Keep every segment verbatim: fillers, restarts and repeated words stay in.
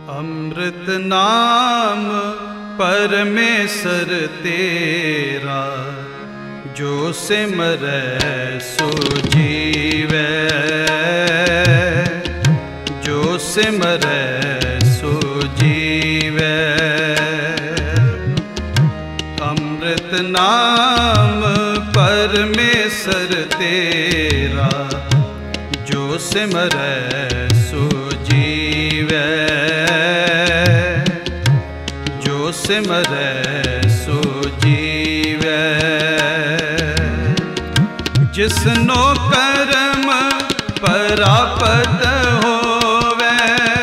अमृत नाम परमेश्वर तेरा, जो सिमरै सो जीवै, जो सिमरै सो जीवै। अमृत नाम परमेश्वर तेरा, जो सिमरै सो जीवै, जो सिमरै सो जीवै। जिसनो कर्म परापत होवै,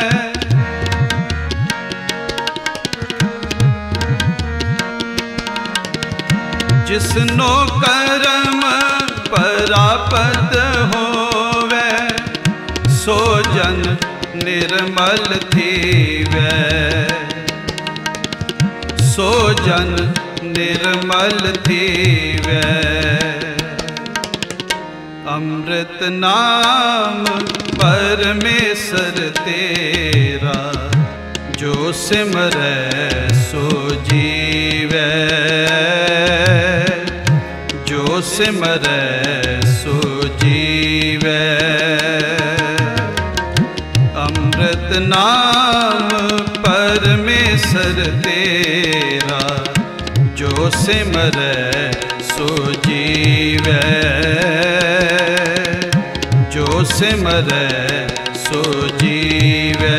जिसनो कर्म परापत होवै, सो जन निर्मल थीवै, सो जन निर्मल थीवै। अमृत नाम परमेश्वर तेरा, जो सिमरै सो जीवै, जो सिमरै सो जीवै। अमृत नाम परमेश्वर तेरा, जो सिमरै सो जीवै, जो सिमरै सो जीवै।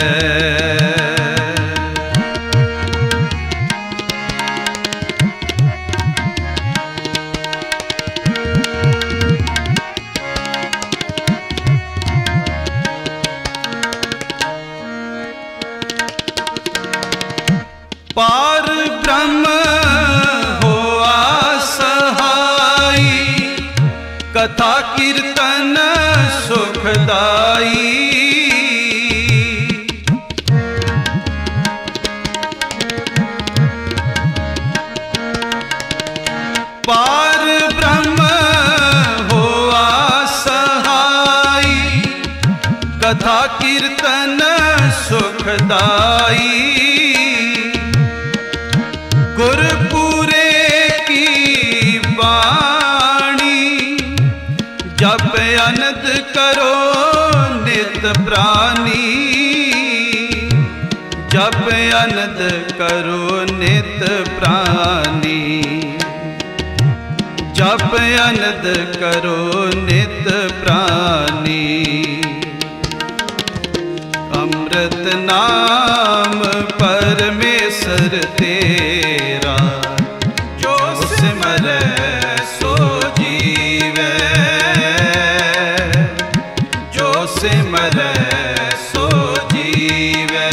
पार ब्रह्म होआ सहाई, कथा कीर्तन सुखदाई। पार ब्रह्म होआ सहाई, कथा कीर्तन सुखदाई। गुरपुरे की वाणी, जप अनंत करो नित प्राणी, जप अनंत करो नित प्राणी, जप अनंत करो नित प्राणी। अमृत नाम परमेश्वर तेरा, जो सिमरै सो जीवै, जो सिमरै सो जीवै।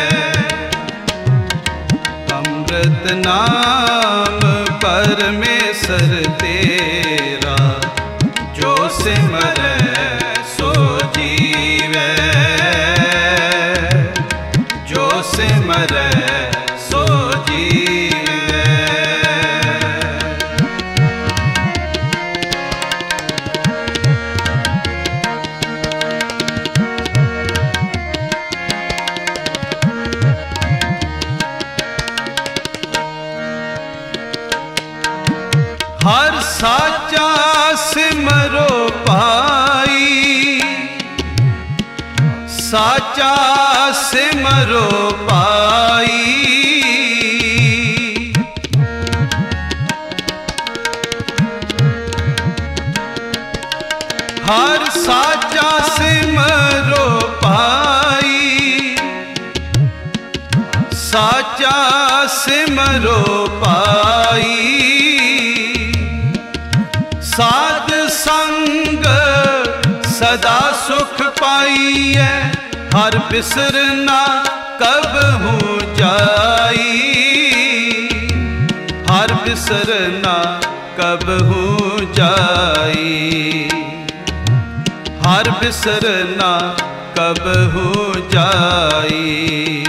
अमृत नाम परमेश्वर तेरा, जो सिमरै सो जीवै, जो सिमरै सो जीवै। हर साचा सिमरो पाई, साचा सिमरो पाई। हर साचा सिमरो पाई, साचा सिमरो पाई। साध संग सदा सुख पाइयै, हर बिसरना कबहू जाई, हर बिसरना कबहू जाई, हर बिसरना कबहू जाई।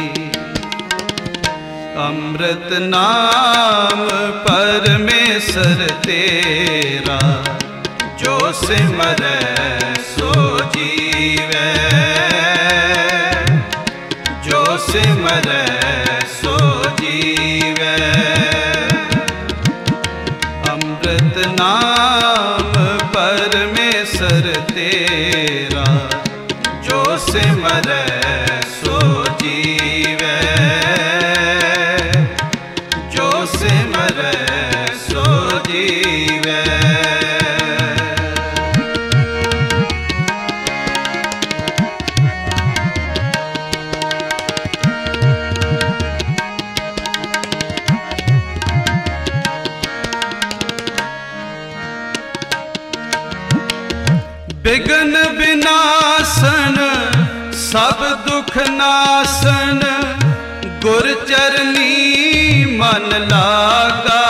अमृत नाम परमेश्वर तेरा, जो सिमरै सो जीवै, सिमरै सो जीवै। अमृत नाम परमेश्वर तेरा, जो सिमरै सो जीवै, जो सिमरै सो जीवै। विघ्न विनाशन सब दुख नाशन, गुर चरनी मन लागा।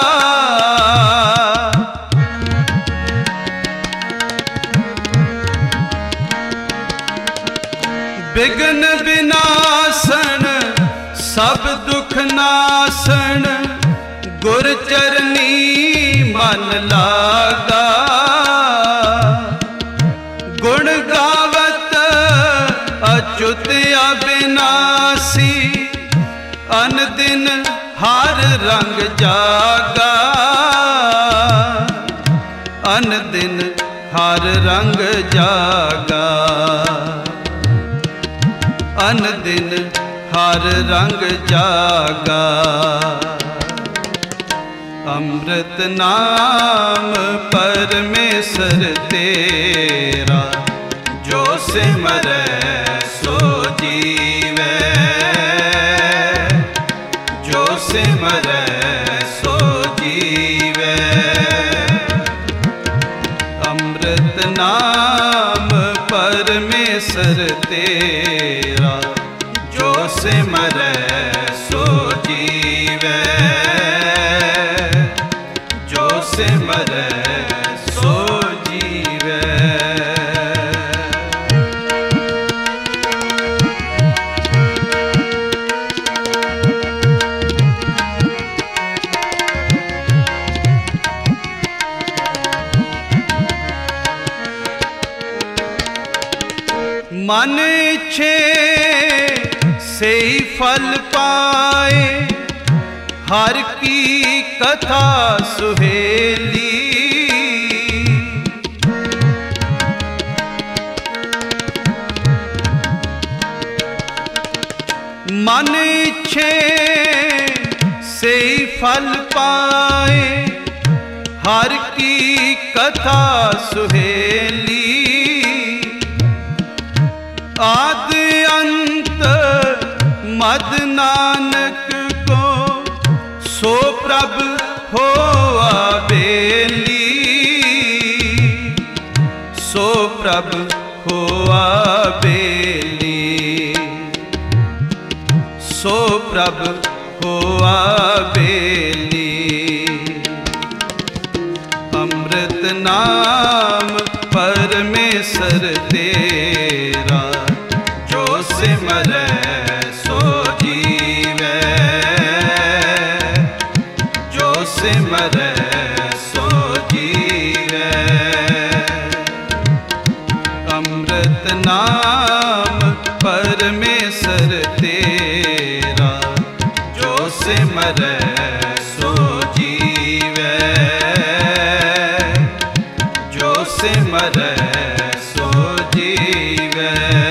विघ्न विनाशन सब दुख नाशन, गुर चरनी मन लागा। गुण गावत अच्युत अविनाशी, अन दिन हर रंग जागा। अन दिन हर रंग जागा, अन दिन हर रंग जागा। अमृत नाम परमेश्वर तेरा, जो सिमरै सो जीवै, जो सिमरै सो जीवै। अमृत नाम परमेश्वर तेरा, जो सिमरै सो जीवै, जो सिमरै सो जीवै। मन इच्छे से फल पाए, हर की कथा सुहेली। मन इच्छे से फल पाए, हर की कथा सुहेली। आदि अंत मद नानक को, सो प्रभ होआ बेली। सो प्रभ होआ बेली, सो प्रभ होआ बेली। अमृत नाम परमेश्वर तेरा, जो सिमरै सो जीवै, जो सिमरै सो जीवै। अमृत नाम परमेश्वर तेरा, जो सिमरै सो जीवै, जो सिमरै सो जीवै।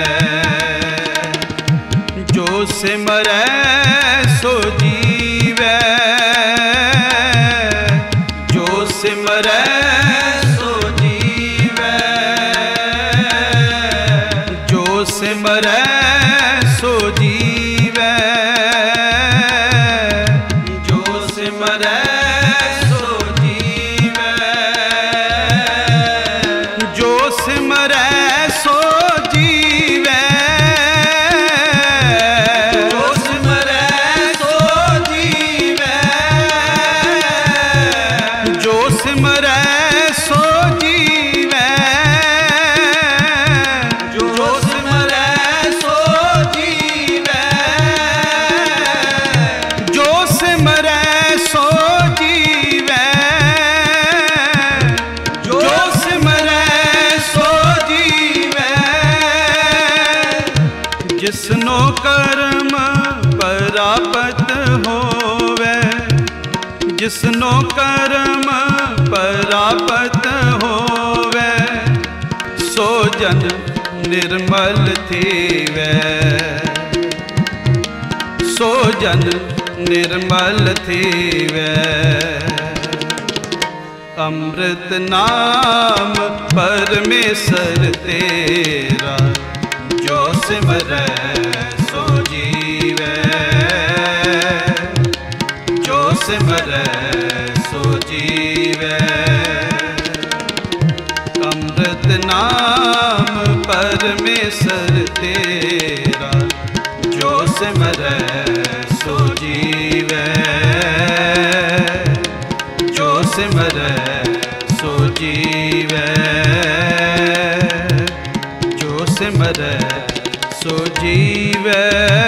जो सिमरै सो जीवै, जो सिमरै सो जीवै, जो सिमरै सो जीवै, जो सिमरै सो जीवै, जो सिमरै सो जीवै, जो सिमरै सो जीवै, जो सिमरै सो जीवै, जो सिमरै सो जीवै। कर्म परापत होवे, जिसनो कर्म परापत होवे, सो जन निर्मल थीवे, सो जन निर्मल थीवे। अमृत नाम परमेश्वर तेरा, जो सिमरै सो जीवै, जो सिमरै सो जीवै। अमृत नाम परमेश्वर तेरा, जो सिमरै सो जीवै, जो सिमरै सो जीवै, जो सिमरै सो जीवै।